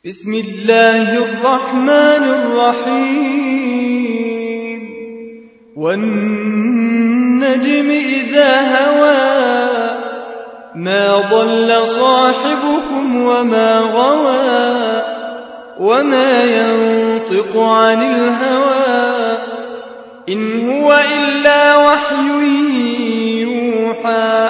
بسم الله الرحمن الرحيم والنجم إذا هوى ما ضل صاحبكم وما غوى وما ينطق عن الهوى إن هو إلا وحي يوحى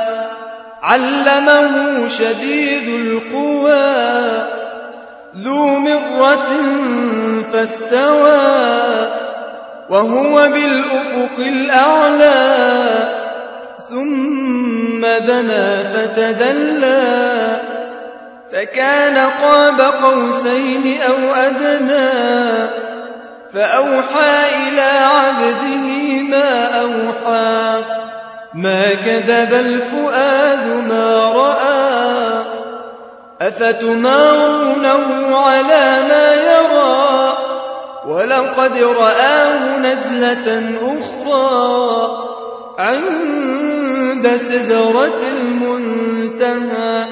علمه شديد القوى ذو مرة فاستوى وهو بالأفق الأعلى ثم دنا فتدلى فكان قاب قوسين أو أدنى فأوحى إلى عبده ما أوحى ما كذب الفؤاد ما رأى أفتمارونه على ما يرى ولقد رآه نزلة أخرى عند سدرة المنتهى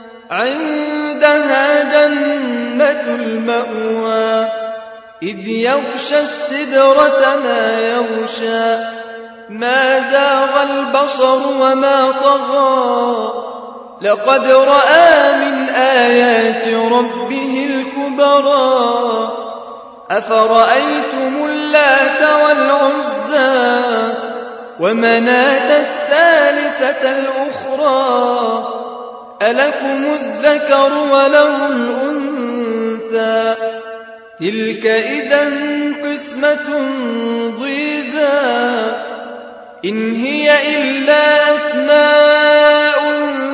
عندها جنة المأوى إذ يغشى السدرة ما يغشى ما زاغ البصر وما طغى لقد رأى من آيات ربه الكبرى أفرأيتم اللات والعزى ومناة الثالثة الأخرى ألكم الذكر وله الأنثى تلك إذا قسمة ضيزى إن هي إلا أسماء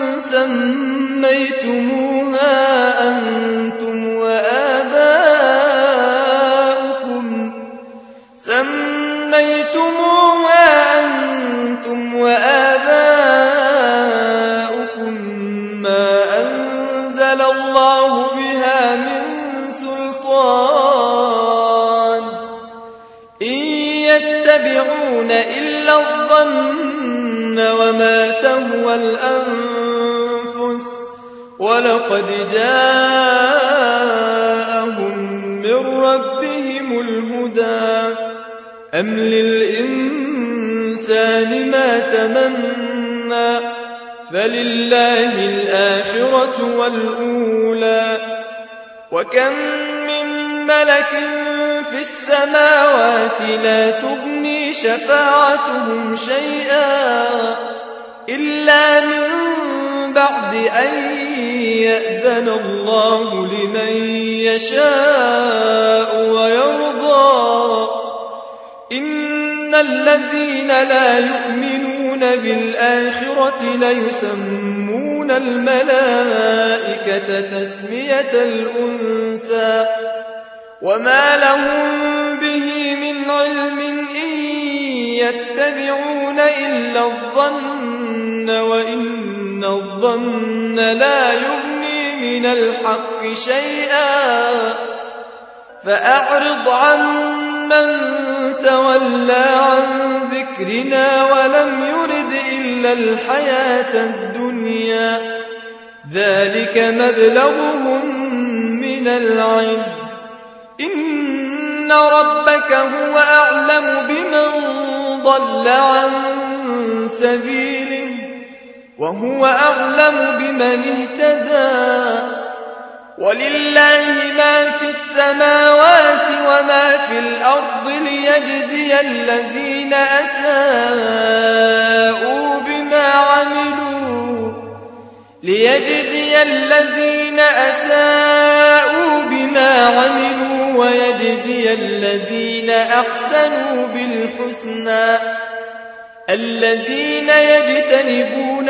سميتموها أنتم وآباؤكم ما أنزل الله بها من سلطان إن يتبعون إلا الظن وما تهوى الأنفس ولقد جاءهم من ربهم الهدى أم للإنسان ما تمنى فلله الآخرة والأولى وكم من ملك في السماوات لا تغني شفاعتهم شيئا إلا من بعد أن يأذن الله لمن يشاء ويرضى إن الذين لا يؤمنون بالآخرة ليسمون الملائكة تسمية الأنثى وما لهم به من علم إن يتبعون إلا الظن وإن الظن لا يغني من الحق شيئا فأعرض عمن تولى عن ذكرنا ولم يرد إلا الحياة الدنيا ذلك مبلغهم من العلم إن ربك هو أعلم بمن ضل عن سبيله وهو أعلم بمن اهتدى ولله ما في السماوات وما في الأرض ليجزي الذين أساءوا بما عملوا ويجزي الذين أحسنوا بالحسنى الذين يجتنبون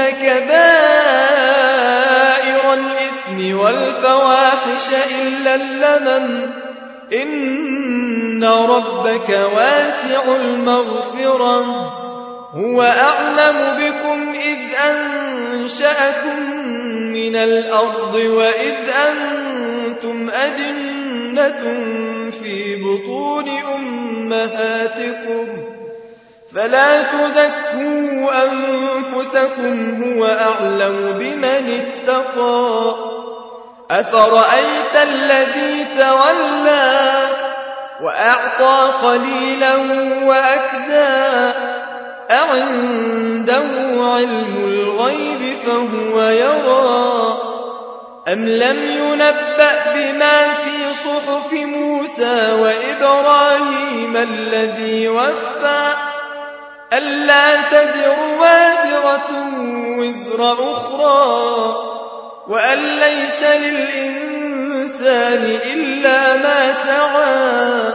كبائر الإثم والفواحش إلا اللمم إن ربك واسع المغفرة هو أعلم بكم إذ أنشأكم من الأرض وإذ أنتم أجنة في بطون أمهاتكم فلا تزكوا أنفسكم هو أعلم بمن اتقى أفرأيت الذي تولى وأعطى قليلا وأكدى أعنده علم الغيب فهو يرى أم لم ينبأ بما في صحف موسى وإبراهيم الذي وفى ألا تزر وازرة وزر أخرى وأن ليس للإنسان إلا ما سعى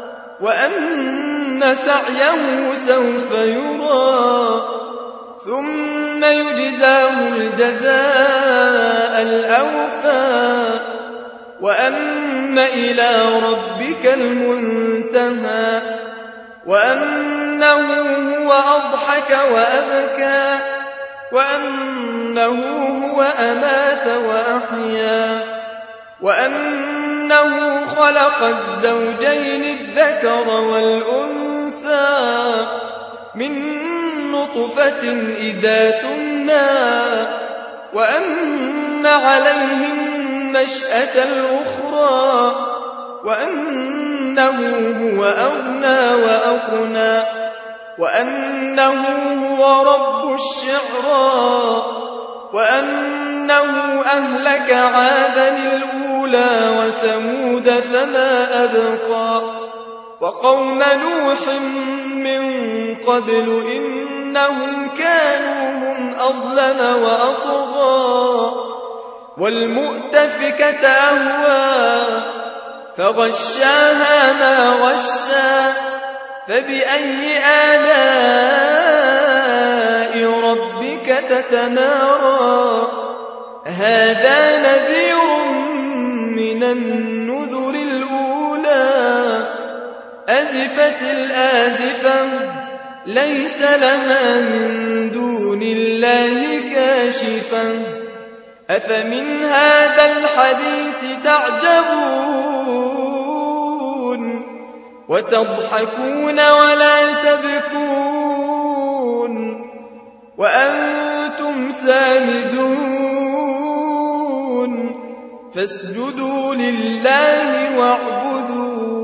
وأن سعيه سوف يرى ثم يجزاه الجزاء الأوفى وأن إلى ربك المنتهى وأنه هو أضحك وأبكى وأنه هو أمات وأحيا وأنه خلق الزوجين الذكر والأنثى من نطفة إذا تمنى وأن عليه النشأة الأخرى وأنه هو أغنى وأقنى وأنه هو رب الشعرى وأنه أهلك عادا الأولى وثمود فما أبقى وقوم نوح من قبل إنهم كانوا هم أظلم وأطغى والمؤتفكة أهوى فغشاها ما غشا فبأي آلاء ربك تتمارى هذا نذير من النذر الأولى أزفت الآزفة ليس لها من دون الله كاشفة أفمن هذا الحديث تعجبون وتضحكون ولا تبكون وأنتم سامدون فاسجدوا لله واعبدوا